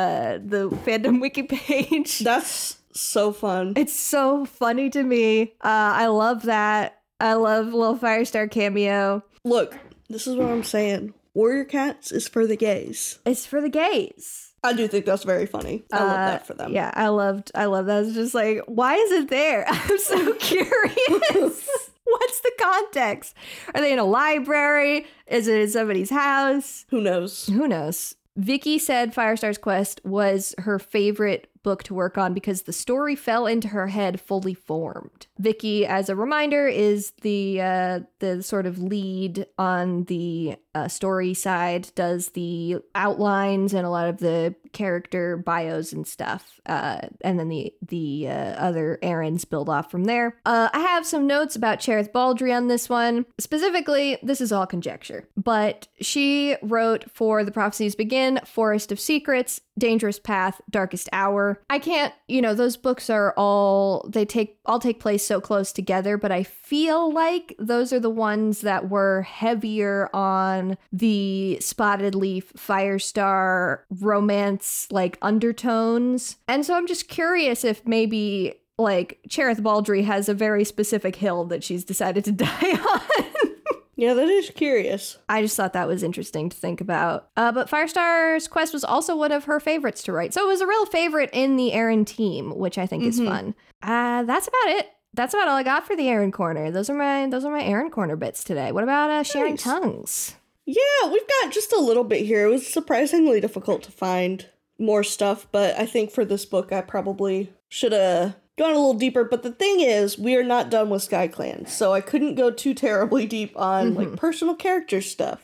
fandom wiki page. That's so fun. It's so funny to me. I love that. I love little Firestar cameo. Look, this is what I'm saying. Warrior Cats is for the gays. It's for the gays. I do think that's very funny. I love that for them. Yeah, I love that. It's just like, why is it there? I'm so curious. What's the context? Are they in a library? Is it in somebody's house? Who knows? Who knows? Vicky said Firestar's Quest was her favorite book to work on because the story fell into her head fully formed. Vicky, as a reminder, is the sort of lead on the story side, does the outlines and a lot of the character bios and stuff, and then the other errands build off from there. I have some notes about Cherith Baldry on this one. Specifically, this is all conjecture, but she wrote for The Prophecies Begin, Forest of Secrets, Dangerous Path, Darkest Hour. I can't, those books are all take place so close together, but I feel like those are the ones that were heavier on the Spotted Leaf, Firestar romance like undertones. And so I'm just curious if maybe like Cherith Baldry has a very specific hill that she's decided to die on. Yeah, that is curious. I just thought that was interesting to think about. But Firestar's Quest was also one of her favorites to write. So it was a real favorite in the Aaron team, which I think is fun. That's about it. That's about all I got for the Aaron Corner. Those are my Aaron Corner bits today. What about sharing tongues? Yeah, we've got just a little bit here. It was surprisingly difficult to find more stuff, but I think for this book I probably should have gone a little deeper. But the thing is, we are not done with SkyClan, so I couldn't go too terribly deep on like personal character stuff.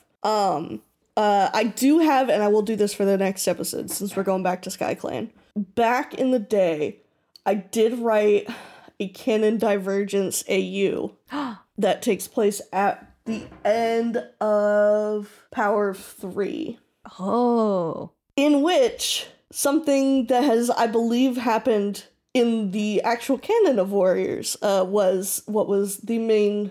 I do have, and I will do this for the next episode since we're going back to SkyClan. Back in the day, I did write a canon Divergence AU that takes place at the end of Power of 3. Oh. In which something that has, I believe, happened in the actual canon of Warriors was what was the main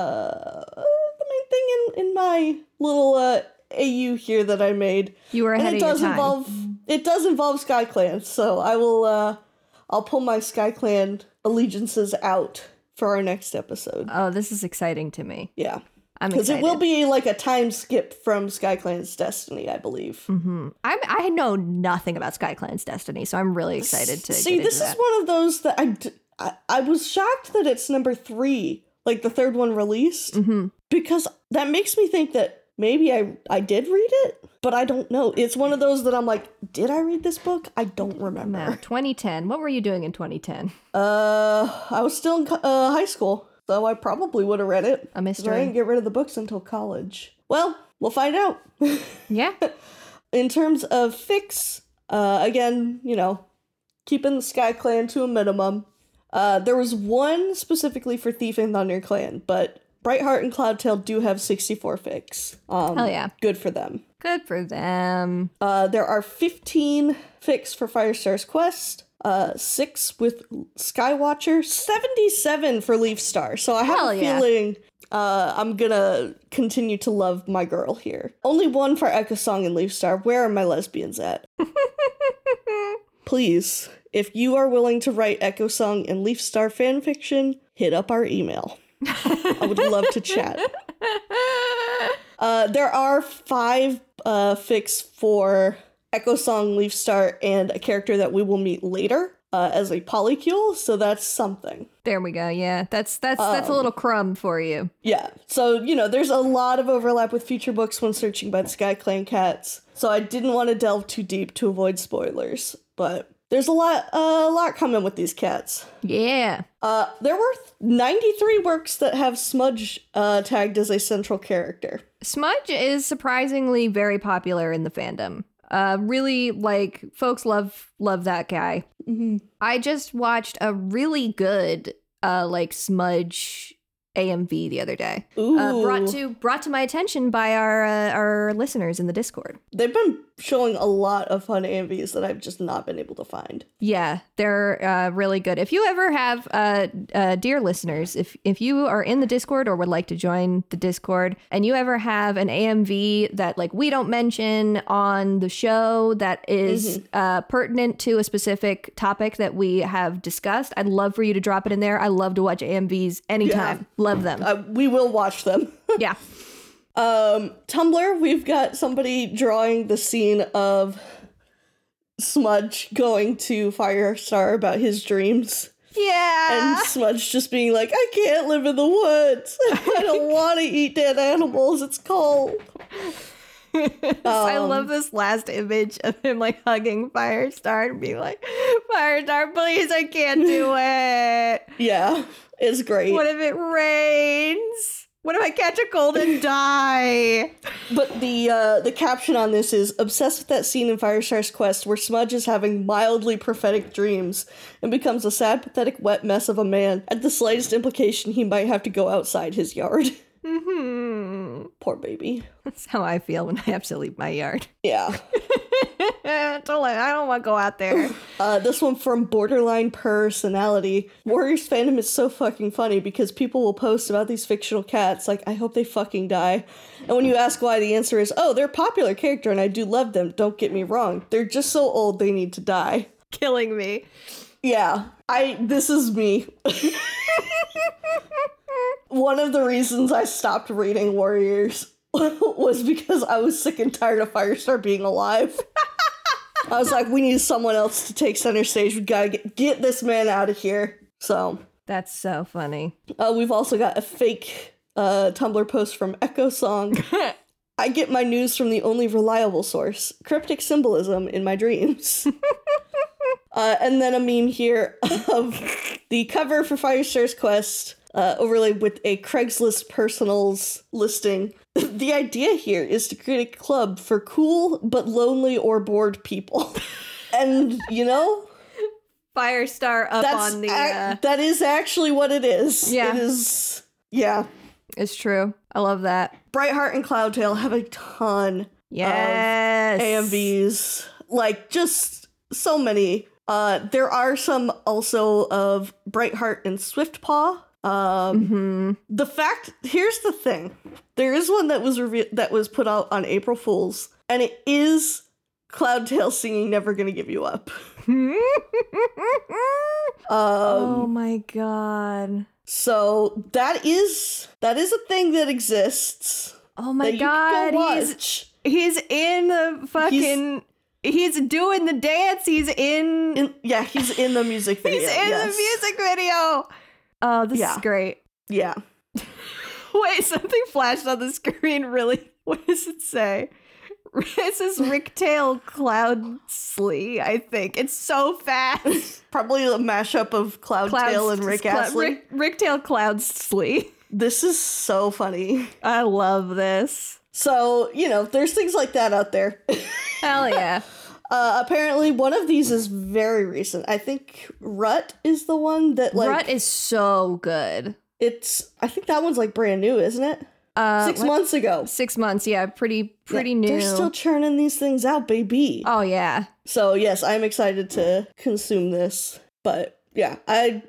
thing in my little AU here that I made. You were ahead of your time. It does involve SkyClan, so I'll pull my SkyClan allegiances out for our next episode. Oh, this is exciting to me. Yeah. I'm excited. Because it will be like a time skip from SkyClan's Destiny, I believe. Mm-hmm. I know nothing about SkyClan's Destiny, so I'm really excited to see. This is one of those that I was shocked that it's number 3, like the third one released, because that makes me think that maybe I did read it, but I don't know. It's one of those that I'm like, did I read this book? I don't remember. No, 2010. What were you doing in 2010? I was still in high school. so I probably would have read it. A 'Cause mystery. I didn't get rid of the books until college. Well, we'll find out. Yeah. In terms of fics, again, keeping the Sky Clan to a minimum. There was one specifically for Thief and Thunder Clan, but Brightheart and Cloudtail do have 64 fics. Hell yeah. Good for them. Good for them. There are 15 fics for Firestar's Quest, 6 with Skywatcher, 77 for Leaf Star. So I have Hell a yeah. feeling I'm gonna continue to love my girl here. Only one for Echo Song and Leaf Star. Where are my lesbians at? Please, if you are willing to write Echo Song and Leaf Star fanfiction, hit up our email. I would love to chat. There are 5 fics for Echo Song, Leaf Star, and a character that we will meet later as a polycule, so that's something. There we go. Yeah, that's a little crumb for you. Yeah, so, there's a lot of overlap with future books when searching by the Sky Clan cats, so I didn't want to delve too deep to avoid spoilers, but there's a lot coming with these cats. Yeah. There were 93 works that have Smudge tagged as a central character. Smudge is surprisingly very popular in the fandom. Really, folks love that guy. Mm-hmm. I just watched a really good, Smudge AMV the other day. Ooh. Brought to my attention by our listeners in the Discord. They've been showing a lot of fun AMVs that I've just not been able to find. Yeah, they're really good. If you ever have, dear listeners, if you are in the Discord or would like to join the Discord, and you ever have an AMV that we don't mention on the show that is pertinent to a specific topic that we have discussed, I'd love for you to drop it in there. I love to watch AMVs anytime. Yeah. Love them. We will watch them. Yeah. Tumblr, we've got somebody drawing the scene of Smudge going to Firestar about his dreams. Yeah. And Smudge just being like, I can't live in the woods. I don't want to eat dead animals. It's cold. I love this last image of him hugging Firestar and being like, Firestar, please, I can't do it. Yeah, it's great. What if it rains? What if I catch a cold and die? But the caption on this is, obsessed with that scene in Firestar's Quest where Smudge is having mildly prophetic dreams and becomes a sad, pathetic, wet mess of a man at the slightest implication he might have to go outside his yard. Mm-hmm. Poor baby. That's how I feel when I have to leave my yard. Yeah. I don't want to go out there. This one from Borderline Personality. Warriors fandom is so fucking funny because people will post about these fictional cats I hope they fucking die. And when you ask why, the answer is, oh, they're a popular character and I do love them. Don't get me wrong. They're just so old they need to die. Killing me. Yeah. This is me. One of the reasons I stopped reading Warriors was because I was sick and tired of Firestar being alive. I was like, we need someone else to take center stage. We gotta get this man out of here. So that's so funny. We've also got a fake Tumblr post from Echo Song. I get my news from the only reliable source, cryptic symbolism in my dreams. And then a meme here of the cover for Firestar's Quest, overlaid with a Craigslist personals listing. The idea here is to create a club for cool but lonely or bored people. And, Firestar up on the... that is actually what it is. Yeah. It is... Yeah. It's true. I love that. Brightheart and Cloudtail have a ton of AMVs. Just so many. There are some also of Brightheart and Swiftpaw. The fact, here's the thing. There is one that was put out on April Fool's, and it is Cloudtail singing Never Gonna Give You Up. Oh my god. So that is a thing that exists. Oh my god. He's in the fucking... He's doing the dance. He's in he's in the music video. He's in the music video. Oh, this is great. Yeah. Wait, something flashed on the screen. Really? What does it say? This is Ricktail Cloudsley, I think. It's so fast. Probably a mashup of Cloudtail and Rick Astley. Ricktail Cloudsley. This is so funny. I love this. So, there's things like that out there. Hell yeah. Apparently, one of these is very recent. I think Rut is the one that, Rut is so good. I think that one's, brand new, isn't it? 6 months ago. 6 months, yeah. Pretty new. They're still churning these things out, baby. Oh, yeah. So, yes, I'm excited to consume this. But, yeah, I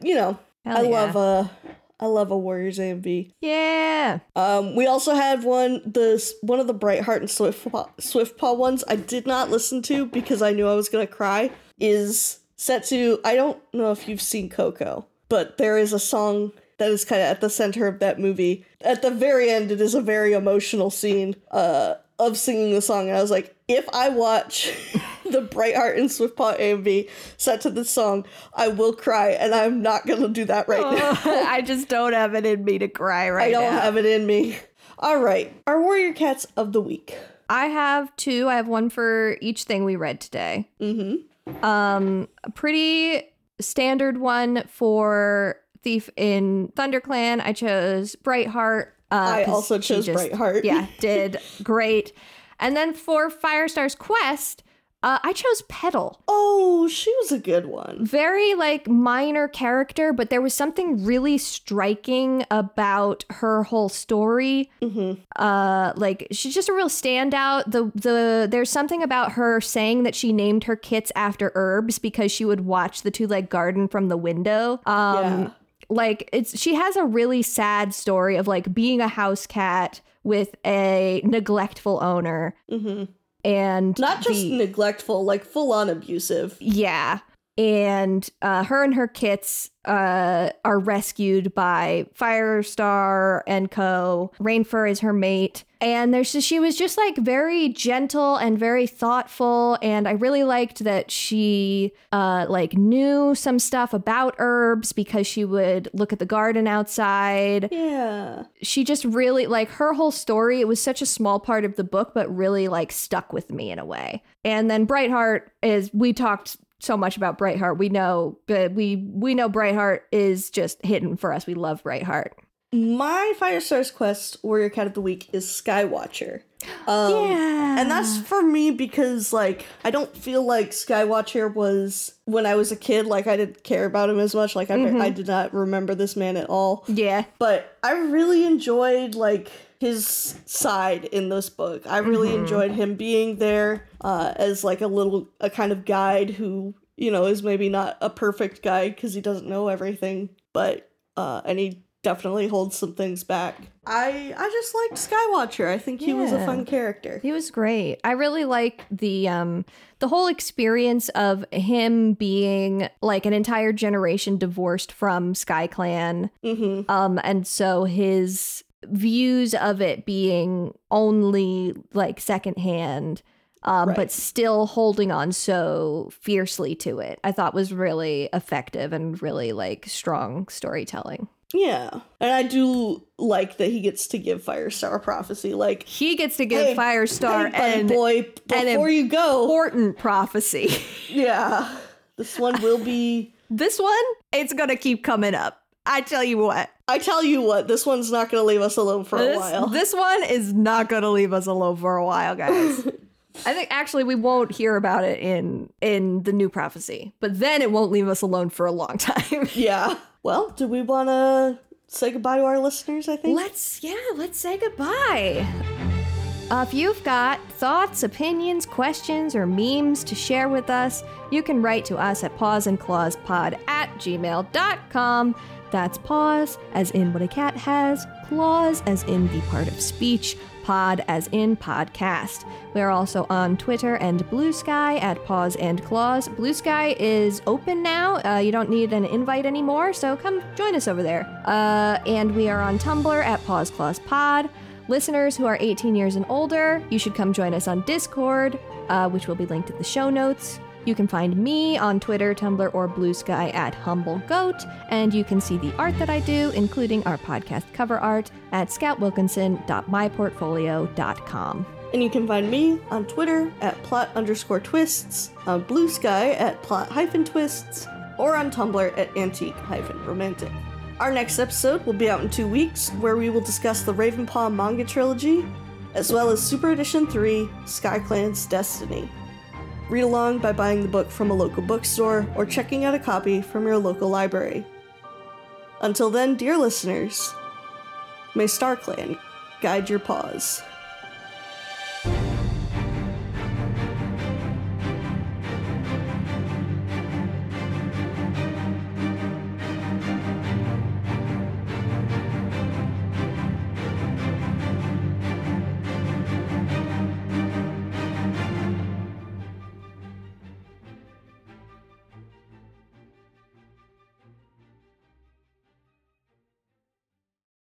love a Warriors AMV. Yeah. We also had one of the Brightheart and Swiftpaw ones I did not listen to because I knew I was going to cry, is set to, I don't know if you've seen Coco, but there is a song that is kind of at the center of that movie. At the very end, it is a very emotional scene of singing the song. And I was like, if I watch the Brightheart and Swiftpaw AMV set to this song, I will cry, and I'm not going to do that right now. I just don't have it in me to cry right now. I don't have it in me. All right, our Warrior Cats of the week. I have two. I have one for each thing we read today. Mm-hmm. A pretty standard one for Thief in ThunderClan. I chose Brightheart. I also chose Brightheart. Yeah, did great. And then for Firestar's Quest, I chose Petal. Oh, she was a good one. Very minor character, but there was something really striking about her whole story. Mm-hmm. She's just a real standout. There's something about her saying that she named her kits after herbs because she would watch the Two-Leg Garden from the window. Yeah. She has a really sad story of being a house cat with a neglectful owner. Mm-hmm. And not just neglectful, full on abusive. Yeah. And her and her kits are rescued by Firestar and co. Rainfur is her mate. And she was just very gentle and very thoughtful. And I really liked that she knew some stuff about herbs because she would look at the garden outside. Yeah. She just really her whole story. It was such a small part of the book, but really stuck with me in a way. And then Brightheart we talked so much about Brightheart. We know Brightheart is just hidden for us. We love Brightheart. My Firestar's Quest Warrior Cat of the Week is Skywatcher. Yeah. And that's for me because, I don't feel like Skywatcher was, when I was a kid, I didn't care about him as much. I did not remember this man at all. Yeah. But I really enjoyed, his side in this book. I really enjoyed him being there as, a kind of guide who, is maybe not a perfect guide because he doesn't know everything, but, and he definitely holds some things back. I just liked Skywatcher. I think he was a fun character. He was great. I really like the whole experience of him being an entire generation divorced from SkyClan. Mm-hmm. And so his views of it being only secondhand, right. but still holding on so fiercely to it, I thought was really effective and really strong storytelling. Yeah. And I do like that he gets to give Firestar a prophecy. He gets to give Firestar an important prophecy. Yeah. This one will be... This one, it's going to keep coming up. I tell you what, this one's not going to leave us alone for a while. This one is not going to leave us alone for a while, guys. I think actually we won't hear about it in the new prophecy, but then it won't leave us alone for a long time. Yeah. Well, do we want to say goodbye to our listeners, I think? Let's say goodbye. If you've got thoughts, opinions, questions, or memes to share with us, you can write to us at pawsandclawspod@gmail.com. That's paws, as in what a cat has, claws, as in the part of speech, pod, as in podcast. We're also on Twitter and Blue Sky at Paws and Claws. Blue Sky is open now. You don't need an invite anymore, so come join us over there. And we are on Tumblr at Paws Claws Pod. Listeners who are 18 years and older, you should come join us on Discord, which will be linked in the show notes. You can find me on Twitter, Tumblr, or Blue Sky at HumbleGoat, and you can see the art that I do, including our podcast cover art, at scoutwilkinson.myportfolio.com. And you can find me on Twitter at plot_twists, on Blue Sky at plot-twists, or on Tumblr at antique-romantic. Our next episode will be out in 2 weeks, where we will discuss the Ravenpaw manga trilogy, as well as Super Edition 3, SkyClan's Destiny. Read along by buying the book from a local bookstore or checking out a copy from your local library. Until then, dear listeners, may StarClan guide your paws.